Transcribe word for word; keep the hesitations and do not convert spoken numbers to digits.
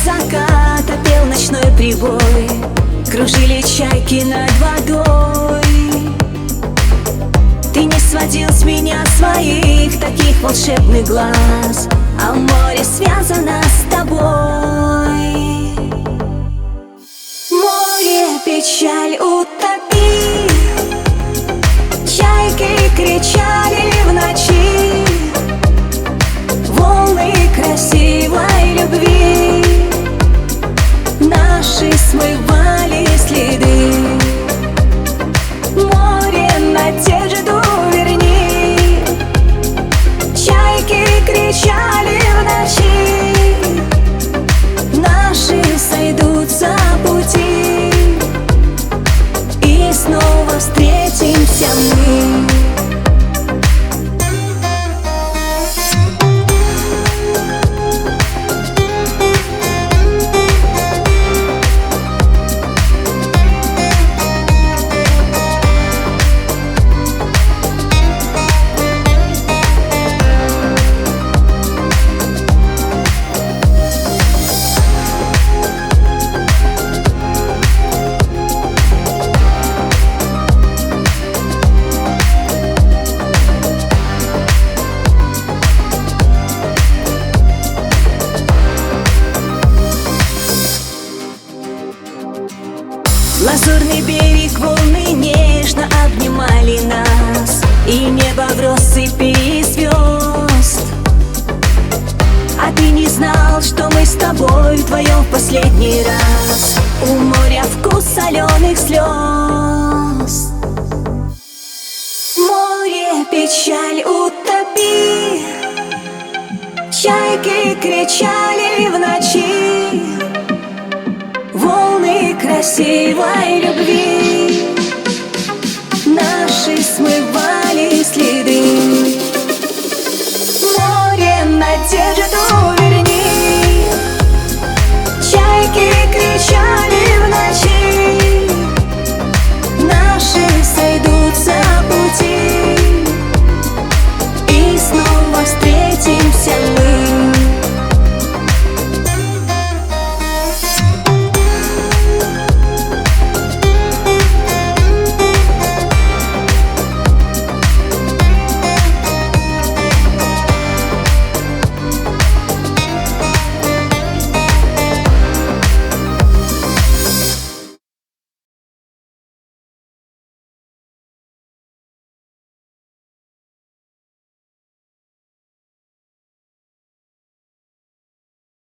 заката пел ночной прибой, кружили чайки над водой. Ты не сводил с меня своих таких волшебных глаз, а море связано с тобой. Море, печаль утопи, чайки кричали в ночи, волны красивой любви наши смывали следы. Море, надежду верни, чайки кричали в ночи, наши сойдутся пути, и снова встретимся мы. Лазурный берег, волны нежно обнимали нас, и небо в россыпи звезд. А ты не знал, что мы с тобой вдвоем в последний раз. У моря вкус соленых слез. Море, печаль утопи, чайки кричали в ночи, волны красивой любви наши смывают.